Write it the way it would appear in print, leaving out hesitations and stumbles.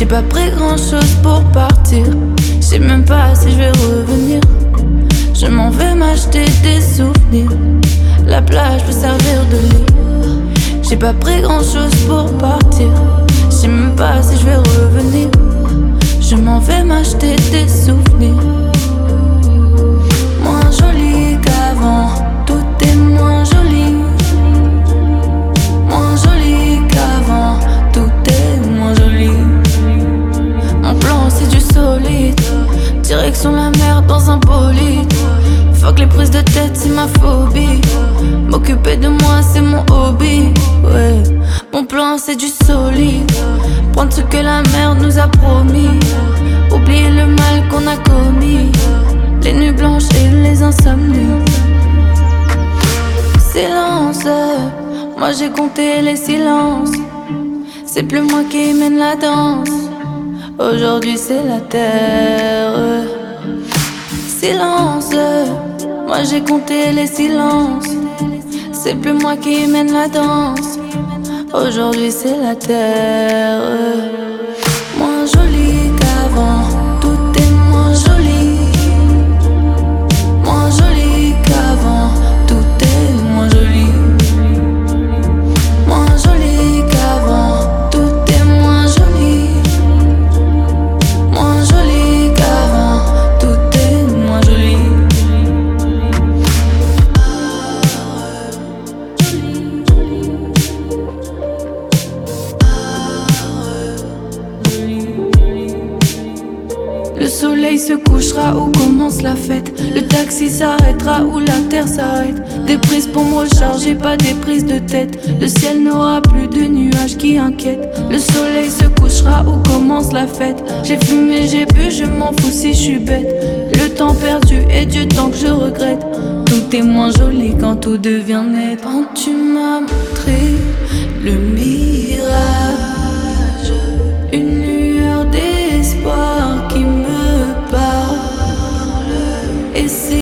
J'ai pas pris grand chose pour partir. Je sais même pas si je vais revenir. Je m'en vais m'acheter des souvenirs. La plage peut servir de lit. J'ai pas pris grand chose pour partir. Je sais même pas si je vais revenir. Je m'en vais m'acheter des souvenirs. Moins joli qu'avant, tout est moins joli. Moins joli qu'avant, tout est moins joli. Mon plan c'est du solide. Direction la mer dans un bolide. Fuck les prises de tête, c'est ma phobie. M'occuper de moi, c'est mon hobby. Ouais, mon plan c'est du solide. Prendre ce que la mer nous a promis. Oublier le mal qu'on a commis. Les nuits blanches et les insomnies. Silence, moi j'ai compté les silences. C'est plus moi qui mène la danse. Aujourd'hui c'est la terre. Silence, moi j'ai compté les silences. C'est plus moi qui mène la danse. Aujourd'hui c'est la terre. Moins joli qu'avant, tout est moins joli. Moins joli qu'avant, tout est moins joli. Moins joli qu'avant, tout est moins joli. Moins joli qu'avant, tout est moins joli. Le soleil se couchera où commence la fête. Le taxi s'arrêtera où la terre s'arrête. Des prises pour me recharger, pas des prises de tête. Le ciel n'aura plus de nuages qui inquiètent. Le soleil se couchera où commence la fête. J'ai fumé, j'ai bu, je m'en fous si je suis bête. Le temps perdu est du temps que je regrette. Tout est moins joli quand tout devient net. Quand tu m'as montré le miracle,